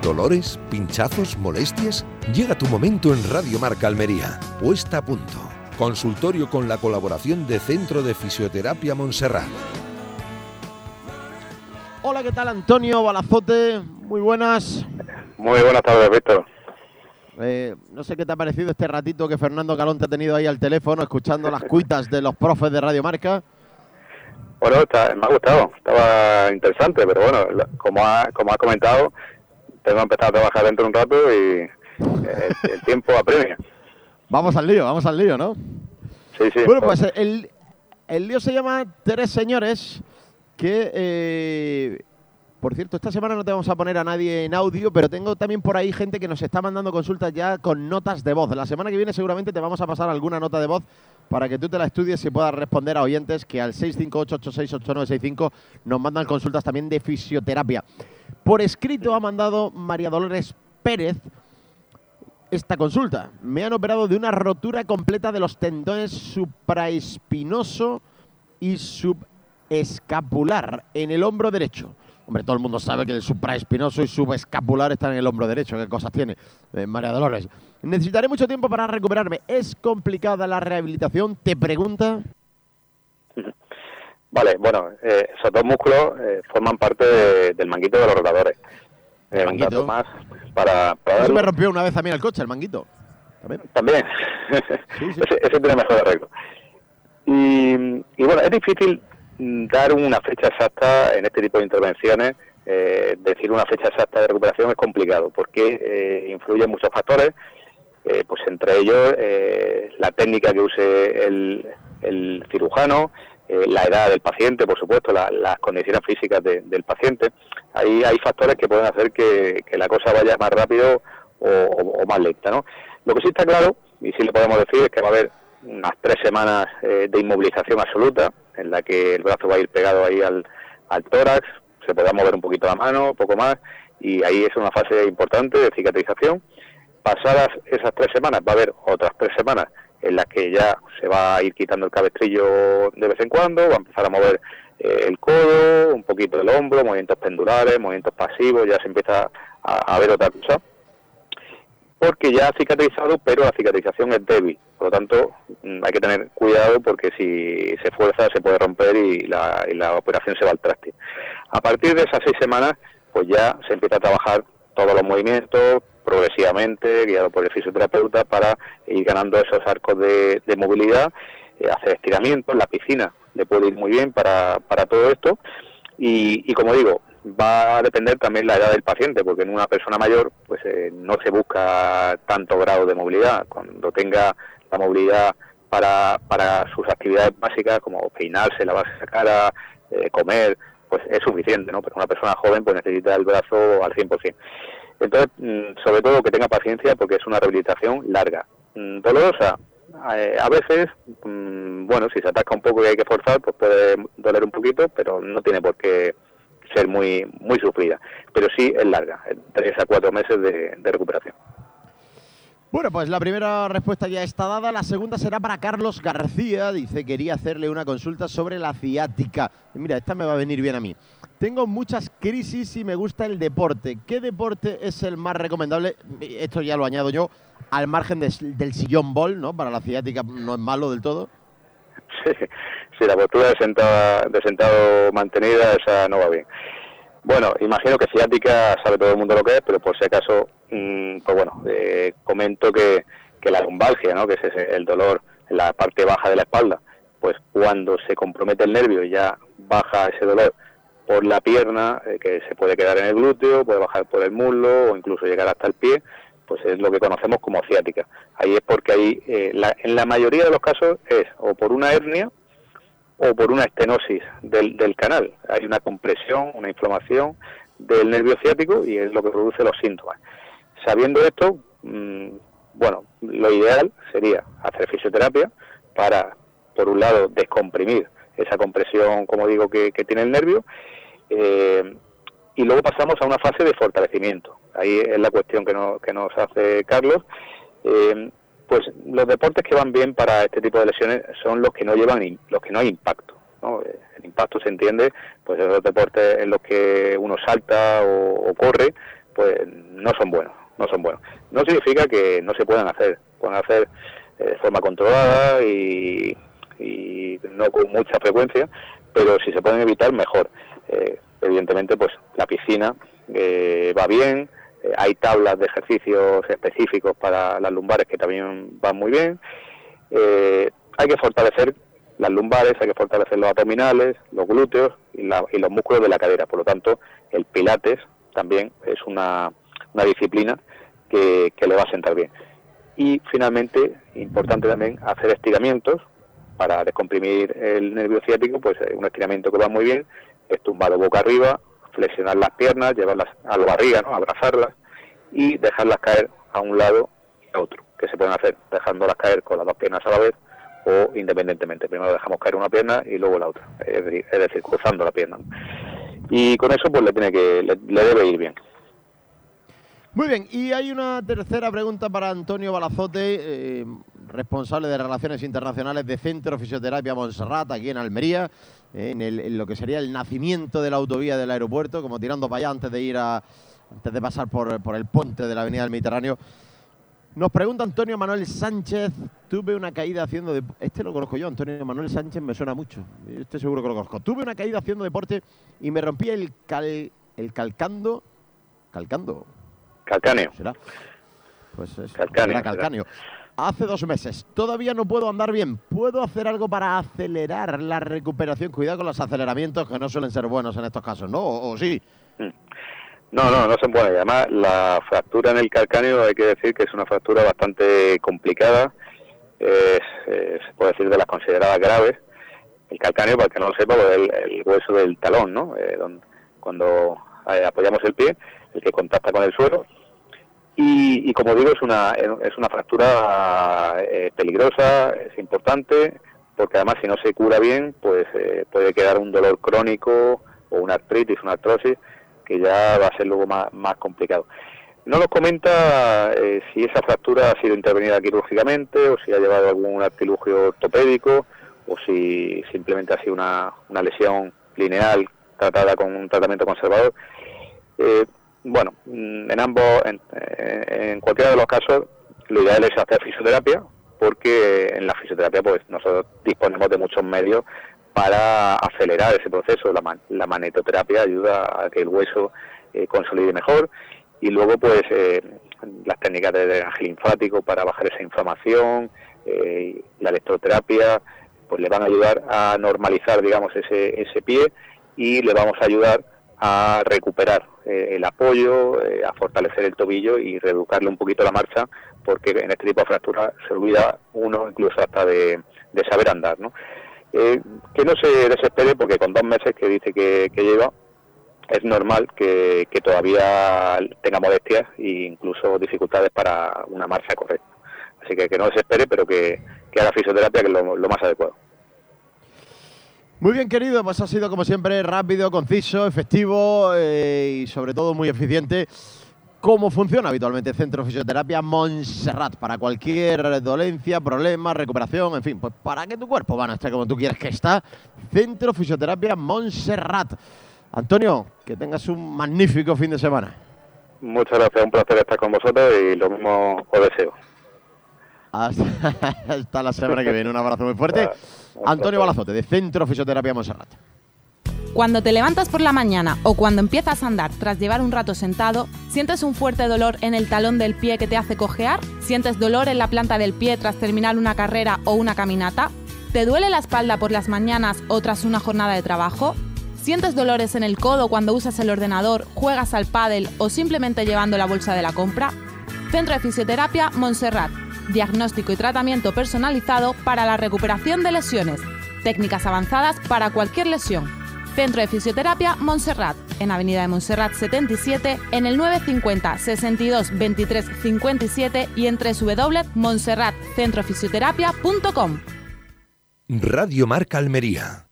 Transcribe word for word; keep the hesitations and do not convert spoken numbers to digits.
¿Dolores? ¿Pinchazos? ¿Molestias? Llega tu momento en Radio Marca Almería. Puesta a punto. Consultorio con la colaboración de Centro de Fisioterapia Montserrat. Hola, ¿qué tal, Antonio Balazote? Muy buenas. Muy buenas tardes, Víctor. Eh, no sé qué te ha parecido este ratito que Fernando Calón te ha tenido ahí al teléfono, escuchando las cuitas de los profes de Radio Marca. Bueno, está, me ha gustado, estaba interesante, pero bueno, como ha, como ha comentado, tengo que empezar a trabajar dentro de un rato y el, el tiempo apremia. Vamos al lío, vamos al lío, ¿no? Sí, sí. Bueno, pues el, el lío se llama Tres Señores, que, eh, por cierto, esta semana no te vamos a poner a nadie en audio, pero tengo también por ahí gente que nos está mandando consultas ya con notas de voz. La semana que viene seguramente te vamos a pasar alguna nota de voz para que tú te la estudies y puedas responder a oyentes que al seis cinco ocho ocho seis ocho nueve seis cinco nos mandan consultas también de fisioterapia. Por escrito ha mandado María Dolores Pérez esta consulta. Me han operado de una rotura completa de los tendones supraespinoso y subescapular en el hombro derecho. Hombre, todo el mundo sabe que el supraespinoso y subescapular están en el hombro derecho. ¿Qué cosas tiene, eh, María Dolores? Necesitaré mucho tiempo para recuperarme. ¿Es complicada la rehabilitación? ¿Te pregunta? Vale, bueno, eh, esos dos músculos eh, forman parte de, del manguito de los rotadores. ¿El eh, manguito? Un dato más para, para Eso darlo. me rompió una vez a mí el coche, el manguito. También. También. Sí, sí. ese, ese tiene mejor arreglo. Y, y bueno, es difícil dar una fecha exacta en este tipo de intervenciones. Eh, decir una fecha exacta de recuperación es complicado porque eh, influyen muchos factores, eh, pues entre ellos eh, la técnica que use el, el cirujano, eh, la edad del paciente, por supuesto, la, las condiciones físicas de, del paciente. Ahí hay factores que pueden hacer que, que la cosa vaya más rápido o, o, o más lenta, ¿no? Lo que sí está claro, y sí le podemos decir, es que va a haber unas tres semanas eh, de inmovilización absoluta, en la que el brazo va a ir pegado ahí al, al tórax, se podrá mover un poquito la mano, un poco más, y ahí es una fase importante de cicatrización. Pasadas esas tres semanas va a haber otras tres semanas en las que ya se va a ir quitando el cabestrillo de vez en cuando, va a empezar a mover eh, el codo, un poquito el hombro, movimientos pendulares, movimientos pasivos, ya se empieza a, a ver otra cosa, porque ya ha cicatrizado, pero la cicatrización es débil. Por lo tanto, hay que tener cuidado porque si se fuerza se puede romper y la, y la operación se va al traste. A partir de esas seis semanas, pues ya se empieza a trabajar todos los movimientos progresivamente, guiado por el fisioterapeuta, para ir ganando esos arcos de, de movilidad, eh, hacer estiramientos. La piscina le puede ir muy bien para, para todo esto. Y, y como digo, va a depender también la edad del paciente, porque en una persona mayor pues eh, no se busca tanto grado de movilidad. Cuando tenga la movilidad para, para sus actividades básicas, como peinarse, lavarse la cara, eh, comer, pues es suficiente, ¿no? Pero una persona joven pues necesita el brazo al cien por ciento. Entonces, sobre todo que tenga paciencia, porque es una rehabilitación larga, dolorosa. Eh, a veces, bueno, si se atasca un poco y hay que forzar, pues puede doler un poquito, pero no tiene por qué ser muy muy sufrida. Pero sí es larga, tres a cuatro meses de, de recuperación. Bueno, pues la primera respuesta ya está dada. La segunda será para Carlos García. Dice, quería hacerle una consulta sobre la ciática. Y mira, esta me va a venir bien a mí. Tengo muchas crisis y me gusta el deporte. ¿Qué deporte es el más recomendable? Esto ya lo añado yo, al margen de, del sillón ball, ¿no? Para la ciática no es malo del todo. Sí, sí, la postura de sentado, de sentado mantenida, esa no va bien. Bueno, imagino que ciática sabe todo el mundo lo que es, pero por si acaso, mmm, pues bueno, eh, comento que, que la lumbalgia, ¿no? Que es ese, el dolor en la parte baja de la espalda, pues cuando se compromete el nervio ya baja ese dolor por la pierna, eh, que se puede quedar en el glúteo, puede bajar por el muslo o incluso llegar hasta el pie, pues es lo que conocemos como ciática. Ahí es porque ahí, eh, la, en la mayoría de los casos es o por una hernia o por una estenosis del, del canal. Hay una compresión, una inflamación del nervio ciático y es lo que produce los síntomas. Sabiendo esto, mmm, bueno, lo ideal sería hacer fisioterapia para, por un lado, descomprimir esa compresión, como digo, que, que tiene el nervio, eh, y luego pasamos a una fase de fortalecimiento. Ahí es la cuestión que, no, que nos hace Carlos. Eh, pues los deportes que van bien para este tipo de lesiones son los que no llevan, los que no hay impacto, ¿no? El impacto se entiende, pues en los deportes en los que uno salta o, o corre, pues no son buenos, no son buenos. No significa que no se puedan hacer, pueden hacer eh, de forma controlada y, y no con mucha frecuencia, pero si se pueden evitar, mejor. Eh, evidentemente, pues la piscina eh, va bien, eh, hay tablas de ejercicios específicos para las lumbares que también van muy bien. Eh, hay que fortalecer las lumbares, hay que fortalecer los abdominales, los glúteos y, la, y los músculos de la cadera. Por lo tanto, el pilates también es una, una disciplina que, que le va a sentar bien. Y finalmente, importante también, hacer estiramientos para descomprimir el nervio ciático, pues un estiramiento que va muy bien, es tumbado boca arriba, flexionar las piernas, llevarlas a la barriga, ¿no? Abrazarlas y dejarlas caer a un lado y a otro, que se pueden hacer dejándolas caer con las dos piernas a la vez o independientemente. Primero dejamos caer una pierna y luego la otra, es decir, es decir cruzando la pierna. Y con eso pues le tiene que le, le debe ir bien. Muy bien, y hay una tercera pregunta para Antonio Balazote, eh, responsable de Relaciones Internacionales de Centro Fisioterapia Montserrat, aquí en Almería, eh, en, el, en lo que sería el nacimiento de la autovía del aeropuerto, como tirando para allá antes de ir a, antes de pasar por, por el puente de la Avenida del Mediterráneo. Nos pregunta Antonio Manuel Sánchez, tuve una caída haciendo de... Este lo conozco yo, Antonio Manuel Sánchez me suena mucho, este seguro que lo conozco. Tuve una caída haciendo deporte y me rompí el, cal, el calcando... ¿Calcando? Calcáneo. ¿Será? Pues es calcáneo. Era calcáneo. Hace dos meses. Todavía no puedo andar bien. ¿Puedo hacer algo para acelerar la recuperación? Cuidado con los aceleramientos, que no suelen ser buenos en estos casos, ¿no? ¿O, o sí? No, no, no son buenas. Además, la fractura en el calcáneo hay que decir que es una fractura bastante complicada. Es, es, se puede decir de las consideradas graves. El calcáneo, para que no lo sepa, es el, el hueso del talón, ¿no? Eh, donde, cuando eh, apoyamos el pie, el que contacta con el suelo. Y, y como digo, es una es una fractura eh, peligrosa, es importante, porque además si no se cura bien, pues eh, puede quedar un dolor crónico o una artritis, una artrosis, que ya va a ser luego más, más complicado. No nos comenta eh, si esa fractura ha sido intervenida quirúrgicamente o si ha llevado algún artilugio ortopédico o si simplemente ha sido una, una lesión lineal tratada con un tratamiento conservador. Eh, Bueno, en ambos, en, en cualquiera de los casos, lo ideal es hacer fisioterapia, porque en la fisioterapia pues nosotros disponemos de muchos medios para acelerar ese proceso. La, man, la magnetoterapia ayuda a que el hueso eh, consolide mejor, y luego pues eh, las técnicas de drenaje linfático para bajar esa inflamación, eh, la electroterapia, pues le van a ayudar a normalizar, digamos, ese, ese pie, y le vamos a ayudar a recuperar eh, el apoyo, eh, a fortalecer el tobillo y reeducarle un poquito la marcha, porque en este tipo de fracturas se olvida uno incluso hasta de, de saber andar, ¿no? Eh, que no se desespere, porque con dos meses que dice que, que lleva, es normal que, que todavía tenga molestias e incluso dificultades para una marcha correcta. Así que que no desespere, pero que, que haga fisioterapia, que es lo, lo más adecuado. Muy bien, querido, pues ha sido como siempre rápido, conciso, efectivo eh, y sobre todo muy eficiente. ¿Cómo funciona habitualmente Centro Fisioterapia Montserrat? Para cualquier dolencia, problema, recuperación, en fin, pues para que tu cuerpo van a estar como tú quieres que está. Centro Fisioterapia Montserrat. Antonio, que tengas un magnífico fin de semana. Muchas gracias, un placer estar con vosotros y lo mismo os deseo. Hasta, hasta la semana que viene, un abrazo muy fuerte. Antonio Balazote, de Centro Fisioterapia Montserrat. Cuando te levantas por la mañana o cuando empiezas a andar tras llevar un rato sentado, ¿sientes un fuerte dolor en el talón del pie que te hace cojear? ¿Sientes dolor en la planta del pie tras terminar una carrera o una caminata? ¿Te duele la espalda por las mañanas o tras una jornada de trabajo? ¿Sientes dolores en el codo cuando usas el ordenador, juegas al pádel o simplemente llevando la bolsa de la compra? Centro de Fisioterapia Montserrat. Diagnóstico y tratamiento personalizado para la recuperación de lesiones. Técnicas avanzadas para cualquier lesión. Centro de Fisioterapia Montserrat, en Avenida de Montserrat setenta y siete, en el nueve cincuenta, sesenta y dos, veintitrés, cincuenta y siete y en doble u doble u doble u punto montserrat centro fisioterapia punto com. Radio Marca Almería.